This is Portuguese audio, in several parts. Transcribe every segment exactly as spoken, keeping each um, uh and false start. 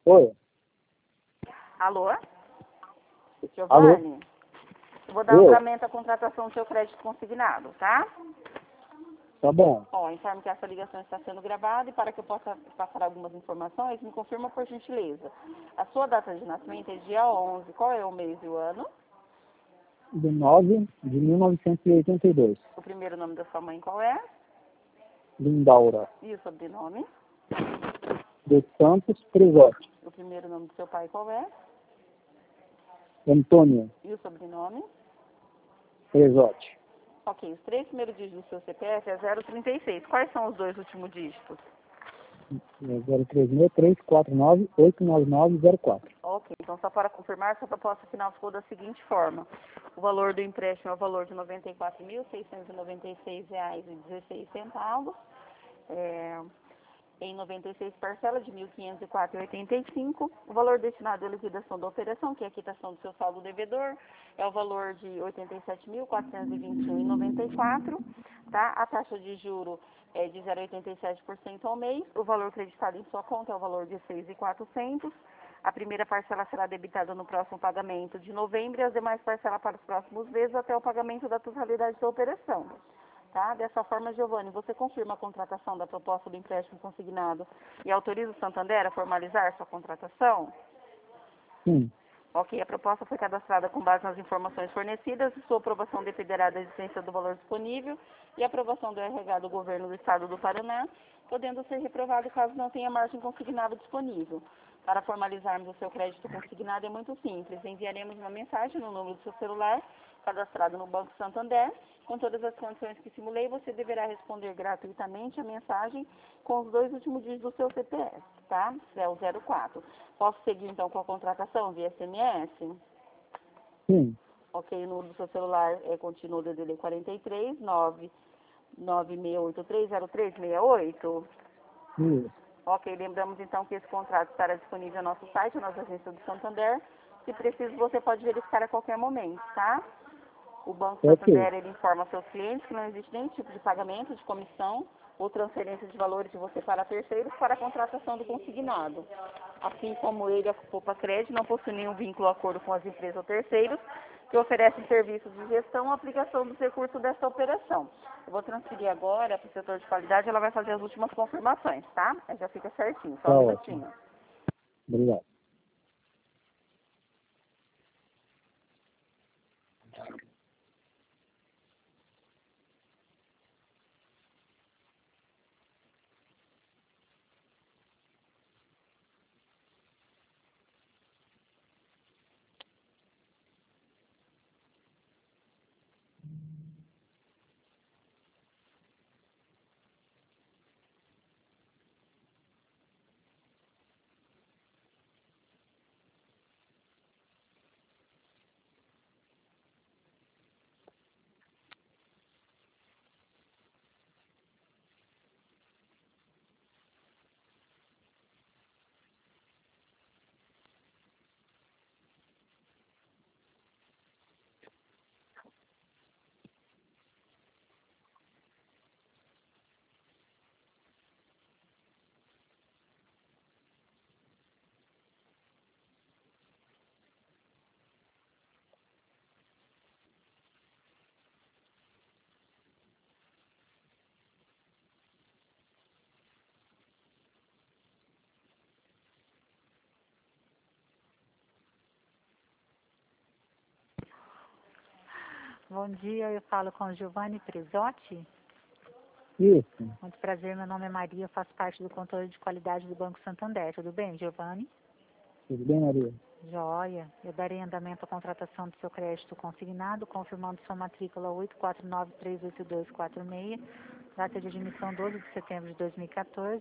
Oi. Alô? Alô? Giovanni? Eu vou dar Eu? andamento à contratação do seu crédito consignado, tá? Tá bom. Ó, informo que essa ligação está sendo gravada e para que eu possa passar algumas informações, me confirma por gentileza. A sua data de nascimento é dia onze. Qual é o mês e o ano? De nove de mil novecentos e oitenta e dois. O primeiro nome da sua mãe qual é? Lindaura. E o sobrenome? Dos Santos Prisote. O primeiro nome do seu pai qual é? Antônio E o sobrenome? Prisote. Ok, os três primeiros dígitos do seu C P F é zero trinta e seis. Quais são os dois últimos dígitos? zero três seis três quatro nove oito nove nove zero quatro. Ok, então só para confirmar, sua proposta final ficou da seguinte forma. O valor do empréstimo é o valor de noventa e quatro mil, seiscentos e noventa e seis reais e dezesseis centavos. É, em noventa e seis parcelas de mil quinhentos e quatro reais e oitenta e cinco centavos. O valor destinado à liquidação da operação, que é a quitação do seu saldo devedor, é o valor de oitenta e sete mil, quatrocentos e vinte e um reais e noventa e quatro centavos. Tá? A taxa de juro é de zero vírgula oitenta e sete por cento ao mês. O valor creditado em sua conta é o valor de seis mil e quatrocentos reais. A primeira parcela será debitada no próximo pagamento de novembro e as demais parcelas para os próximos meses até o pagamento da totalidade da operação. Tá? Dessa forma, Giovanni, você confirma a contratação da proposta do empréstimo consignado e autoriza o Santander a formalizar sua contratação? Sim. Ok, a proposta foi cadastrada com base nas informações fornecidas e sua aprovação dependerá da existência do valor disponível e aprovação do R H do Governo do Estado do Paraná, podendo ser reprovado caso não tenha margem consignada disponível. Para formalizarmos o seu crédito consignado é muito simples. Enviaremos uma mensagem no número do seu celular, cadastrado no Banco Santander, com todas as condições que simulei. Você deverá responder gratuitamente a mensagem com os dois últimos dígitos do seu C P F, tá? É o zero quatro. Posso seguir então com a contratação via S M S? Sim. Ok, o número do seu celular é continua o D D D quarenta e três, nove nove seis oito três zero três seis oito. Isso. Ok, lembramos então que esse contrato estará disponível no nosso site, na nossa agência do Santander. Se preciso, você pode verificar a qualquer momento, tá? O Banco Ok. Santander, ele informa aos seus clientes que não existe nenhum tipo de pagamento, de comissão ou transferência de valores de você para terceiros para a contratação do consignado. Assim como ele, a Poupa Crédito, não possui nenhum vínculo ou acordo com as empresas ou terceiros que oferecem serviços de gestão ou aplicação dos recursos dessa operação. Eu vou transferir agora para o setor de qualidade, ela vai fazer as últimas confirmações, tá? Aí já fica certinho, só Tá um ótimo. minutinho. Obrigado. Bom dia, eu falo com Giovanni Prisotti. Isso. Muito prazer, meu nome é Maria, eu faço parte do controle de qualidade do Banco Santander. Tudo bem, Giovanni? Tudo bem, Maria? Joia. Eu darei andamento à contratação do seu crédito consignado, confirmando sua matrícula oito quatro nove três oito dois quatro seis, data de admissão doze de setembro de dois mil e quatorze.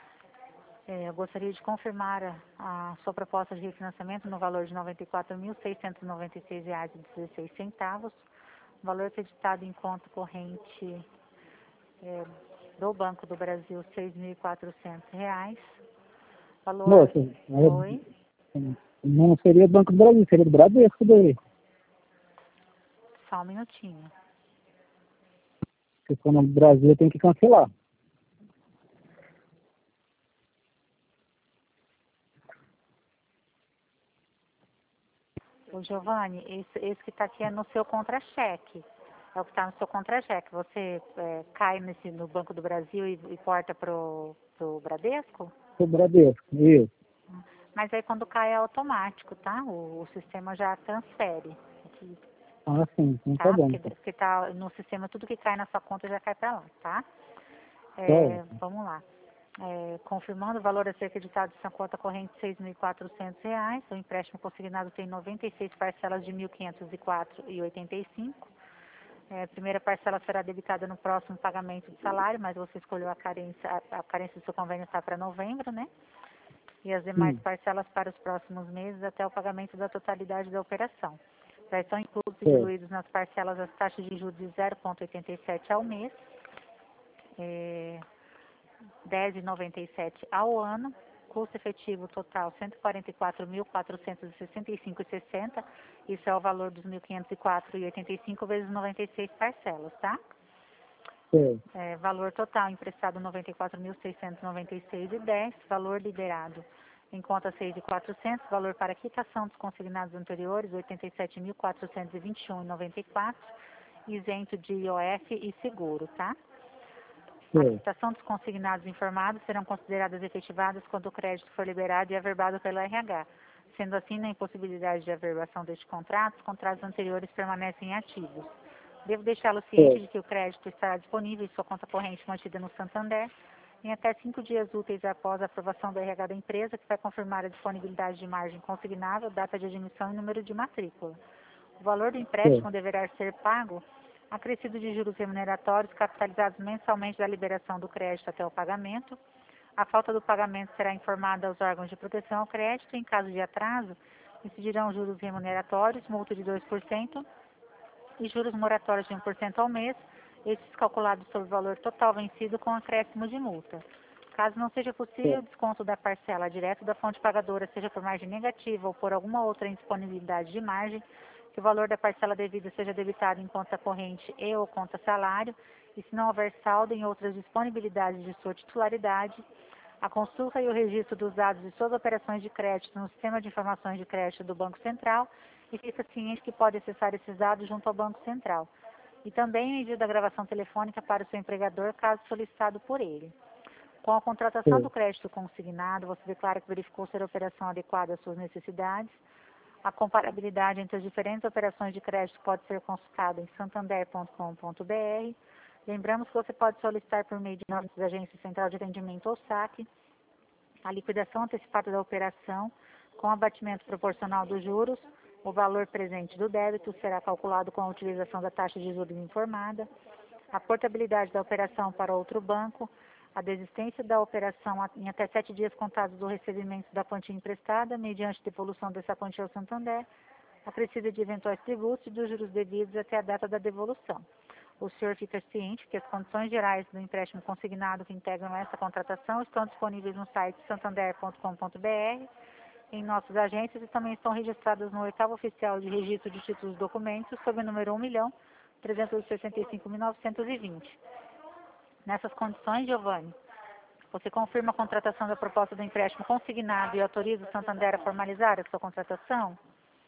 É, eu gostaria de confirmar a, a sua proposta de refinanciamento no valor de noventa e quatro mil, seiscentos e noventa e seis reais e dezesseis centavos. Valor acreditado em conta corrente é, do Banco do Brasil, seis mil e quatrocentos reais. Valor... Moça, Oi? não seria Banco do Brasil, seria do Bradesco daí. Só um minutinho. Se for no Brasil, tem que cancelar. O Giovanni, esse, esse que está aqui é no seu contra-cheque. É o que está no seu contra-cheque. Você é, cai nesse, no Banco do Brasil e, e porta para o Bradesco? O Bradesco, isso. Mas aí quando cai é automático, tá? O, o sistema já transfere. Aqui, Ah, sim, então tá? tá bom. Porque, porque tá no sistema, tudo que cai na sua conta já cai para lá, tá? É, Tá. vamos lá. É, confirmando o valor a ser acreditado de sua conta corrente seis mil e quatrocentos reais. O empréstimo consignado tem noventa e seis parcelas de mil quinhentos e quatro reais e oitenta e cinco. É, a primeira parcela será debitada no próximo pagamento de salário, mas você escolheu a carência, a, a carência do seu convênio está para novembro, né? E as demais Sim. parcelas para os próximos meses até o pagamento da totalidade da operação. Já estão inclusos e Sim. diluídos nas parcelas as taxas de juros de zero vírgula oitenta e sete ao mês, é, dez vírgula noventa e sete ao ano, custo efetivo total cento e quarenta e quatro mil, quatrocentos e sessenta e cinco reais e sessenta centavos. Isso é o valor dos mil quinhentos e quatro reais e oitenta e cinco vezes noventa e seis parcelas, tá? Sim. É, valor total emprestado noventa e quatro mil, seiscentos e noventa e seis reais e dez centavos. Valor liberado em conta seis mil e quatrocentos. Valor para quitação dos consignados anteriores oitenta e sete mil, quatrocentos e vinte e um reais e noventa e quatro centavos. Isento de I O F e seguro, tá? A Sim. quitação dos consignados informados serão consideradas efetivadas quando o crédito for liberado e averbado pelo R H. Sendo assim, na impossibilidade de averbação deste contrato, os contratos anteriores permanecem ativos. Devo deixá-lo ciente Sim. de que o crédito estará disponível em sua conta corrente mantida no Santander em até cinco dias úteis após a aprovação do R H da empresa, que vai confirmar a disponibilidade de margem consignável, data de admissão e número de matrícula. O valor do empréstimo Sim. deverá ser pago acrescido de juros remuneratórios capitalizados mensalmente da liberação do crédito até o pagamento. A falta do pagamento será informada aos órgãos de proteção ao crédito. Em caso de atraso, incidirão juros remuneratórios, multa de dois por cento e juros moratórios de um por cento ao mês, estes calculados sobre o valor total vencido com acréscimo de multa. Caso não seja possível o desconto da parcela direto da fonte pagadora, seja por margem negativa ou por alguma outra indisponibilidade de margem, que o valor da parcela devida seja debitado em conta corrente e ou conta salário, e se não houver saldo em outras disponibilidades de sua titularidade, a consulta e o registro dos dados de suas operações de crédito no Sistema de Informações de Crédito do Banco Central, e fica ciente que pode acessar esses dados junto ao Banco Central. E também o envio da gravação telefônica para o seu empregador, caso solicitado por ele. Com a contratação Sim. do crédito consignado, você declara que verificou ser a operação adequada às suas necessidades. A comparabilidade entre as diferentes operações de crédito pode ser consultada em santander ponto com ponto br. Lembramos que você pode solicitar por meio de nossas agências Central de Atendimento ou SAC a liquidação antecipada da operação com abatimento proporcional dos juros. O valor presente do débito será calculado com a utilização da taxa de juros informada. A portabilidade da operação para outro banco, a desistência da operação em até sete dias contados do recebimento da quantia emprestada, mediante devolução dessa quantia ao Santander, acrescida de eventuais tributos e dos juros devidos até a data da devolução. O senhor fica ciente que as condições gerais do empréstimo consignado que integram essa contratação estão disponíveis no site santander ponto com ponto br, em nossas agências, e também estão registradas no oitavo oficial de registro de títulos e documentos, sob o número um milhão trezentos e sessenta e cinco mil novecentos e vinte. Nessas condições, Giovanni, você confirma a contratação da proposta do empréstimo consignado e autoriza o Santander a formalizar a sua contratação?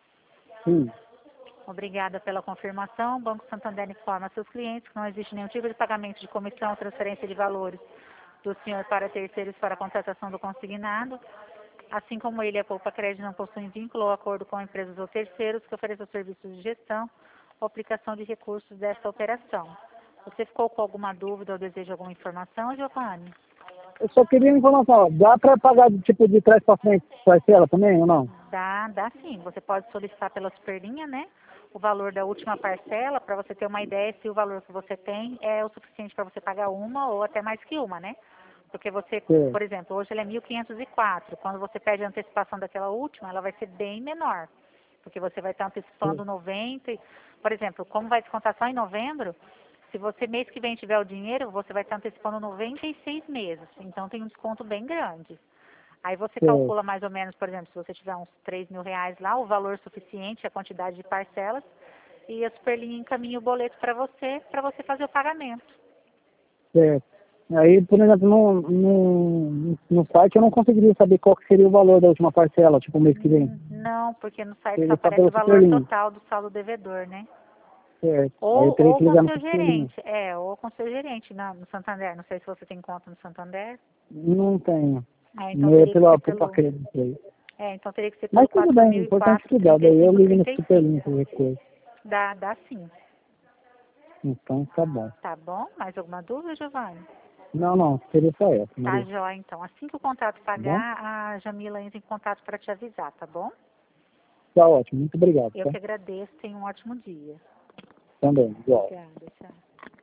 Sim. Obrigada pela confirmação. O Banco Santander informa a seus clientes que não existe nenhum tipo de pagamento de comissão ou transferência de valores do senhor para terceiros para a contratação do consignado. Assim como ele, a Poupa Crédito não possui vínculo ou acordo com empresas ou terceiros que ofereçam serviços de gestão ou aplicação de recursos desta operação. Você ficou com alguma dúvida ou deseja alguma informação, Giovanni? Eu só queria uma informação. Dá para pagar de tipo de trás para frente parcela também ou não? Dá, dá sim. Você pode solicitar pela superlinha, né? O valor da última parcela, para você ter uma ideia se o valor que você tem é o suficiente para você pagar uma ou até mais que uma, né? Porque você, Sim. por exemplo, hoje ela é mil quinhentos e quatro. Quando você pede a antecipação daquela última, ela vai ser bem menor. Porque você vai estar antecipando Sim. noventa. Por exemplo, como vai descontar só em novembro, se você mês que vem tiver o dinheiro, você vai estar antecipando noventa e seis meses. Então tem um desconto bem grande. Aí você Sim. calcula mais ou menos, por exemplo, se você tiver uns três mil reais lá, o valor suficiente, a quantidade de parcelas, e a Superlinha encaminha o boleto para você, para você fazer o pagamento. Certo. Aí, por exemplo, no, no, no site eu não conseguiria saber qual que seria o valor da última parcela, tipo o mês que vem. Não, porque no site Ele só tá aparece o pelo valor Superlink. total do saldo devedor, né? Certo. Aí Ou, eu teria ou que com ligar o no seu Superlink. gerente. É, ou com o seu gerente na, no Santander. Não sei se você tem conta no Santander. Não tenho. É, então Meu é teria que ser pelo, pelo pelo. acredito aí. É, então teria que ser pelo Mas tudo quatro bem, mil e importante quatro, cuidar. trinta e Daí eu cinco, ligo no trinta e Superlink cinco. qualquer coisa. Dá, dá sim. Então tá bom. Tá bom? Mais alguma dúvida, Giovanni? Não, não, seria só essa, Tá, Maria. jóia, então. Assim que o contrato Tá bom? pagar, a Jamila entra em contato para te avisar, tá bom? Tá ótimo, muito obrigado, Eu tá? que agradeço. Tenha um ótimo dia. Também, igual. Obrigada, tchau.